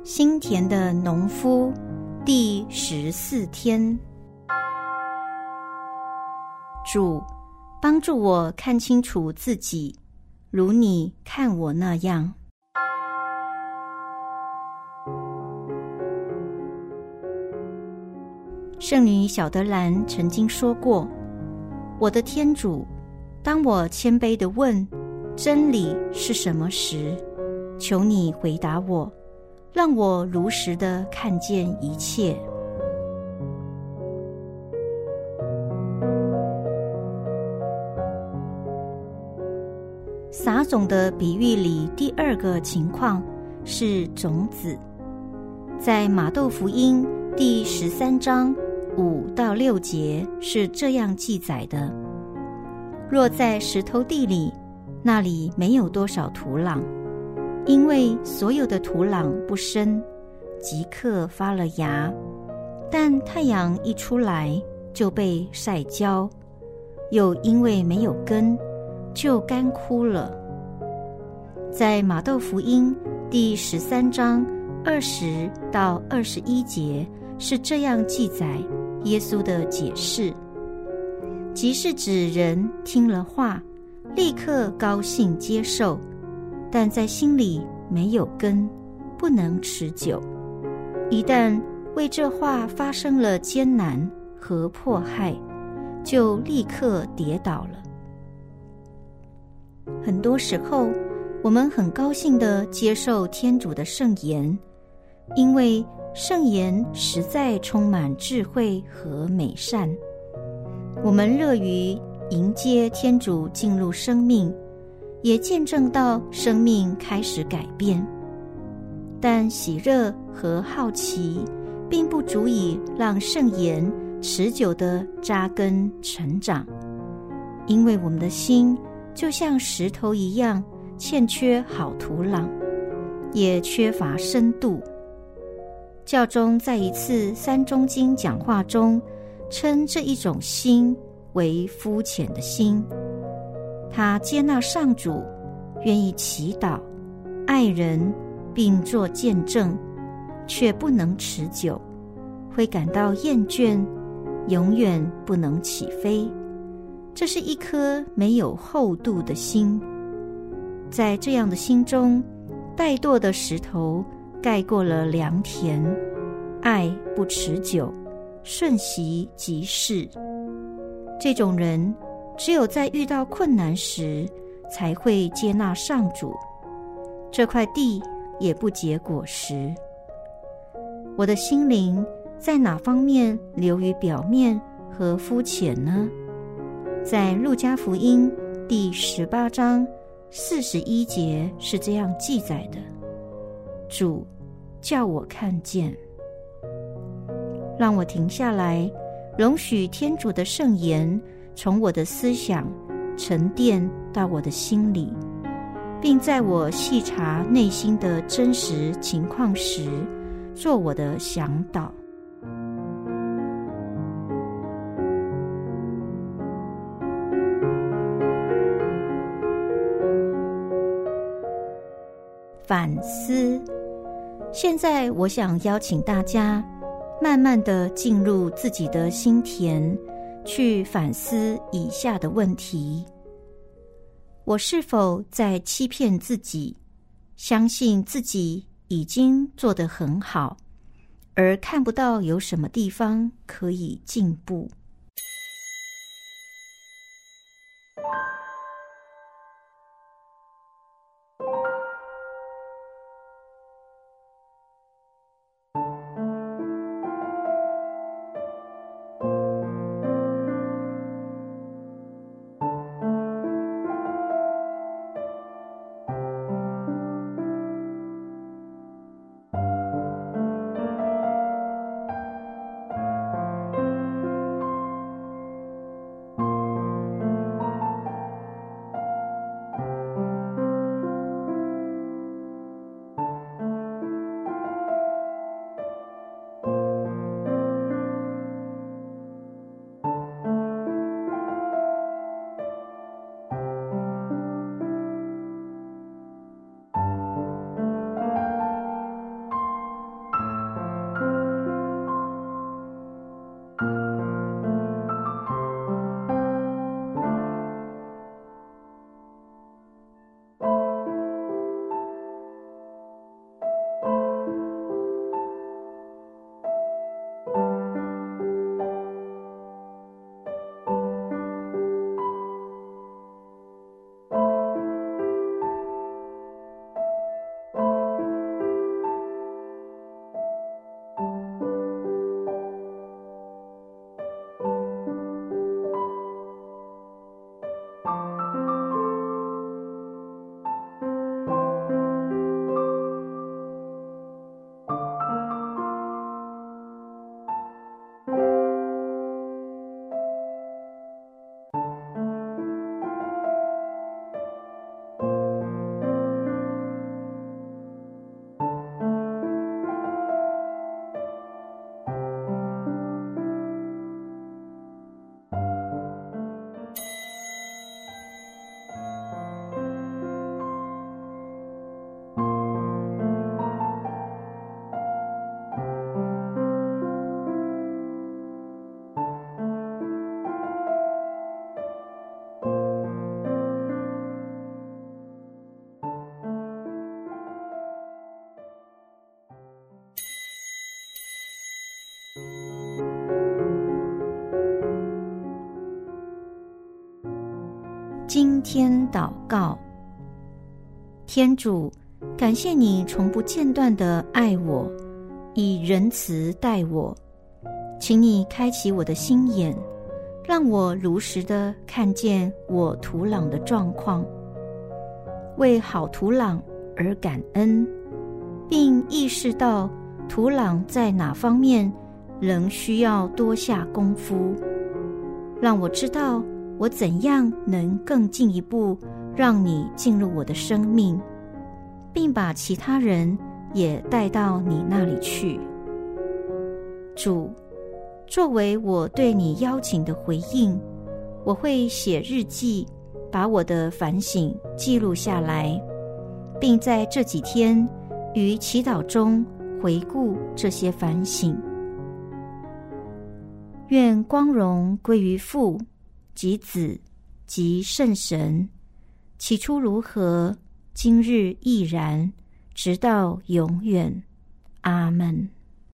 心田的农夫第14天。主，帮助我看清楚自己，如你看我那样。圣女小德兰曾经说过，我的天主，当我谦卑地问真理是什么时，求你回答我，让我如实地看见一切。撒种的比喻里第二个情况是种子，在马窦福音第13章5到6节是这样记载的：若在石头地里，那里没有多少土壤，因为所有的土壤不深，即刻发了芽，但太阳一出来就被晒焦，又因为没有根，就干枯了。在马窦福音第13章20到21节是这样记载耶稣的解释，即是指人听了话，立刻高兴接受，但在心里没有根，不能持久。一旦为这话发生了艰难和迫害，就立刻跌倒了。很多时候，我们很高兴地接受天主的圣言，因为圣言实在充满智慧和美善。我们乐于迎接天主进入生命，也见证到生命开始改变。但喜乐和好奇并不足以让圣言持久地扎根成长，因为我们的心就像石头一样，欠缺好土壤，也缺乏深度。教宗在一次三中经讲话中称这一种心为肤浅的心。他接纳上主，愿意祈祷、爱人并做见证，却不能持久，会感到厌倦，永远不能起飞。这是一颗没有厚度的心。在这样的心中，怠惰的石头盖过了良田，爱不持久，瞬息即逝。这种人只有在遇到困难时才会接纳上主，这块地也不结果实。我的心灵在哪方面流于表面和肤浅呢？在路加福音第18章41节是这样记载的：主叫我看见。让我停下来，容许天主的圣言从我的思想沉淀到我的心里，并在我细察内心的真实情况时，做我的向导。反思。现在我想邀请大家慢慢地进入自己的心田，去反思以下的问题：我是否在欺骗自己，相信自己已经做得很好，而看不到有什么地方可以进步？ 今天祷告。天主，感谢你从不间断地爱我，以仁慈待我，请你开启我的心眼，让我如实地看见我土壤的状况，为好土壤而感恩，并意识到土壤在哪方面仍需要多下功夫，让我知道我怎样能更进一步让你进入我的生命，并把其他人也带到你那里去。主，作为我对你邀请的回应，我会写日记，把我的反省记录下来，并在这几天于祈祷中回顾这些反省。愿光荣归于父及子及圣神，起初如何，今日亦然，直到永远。阿们。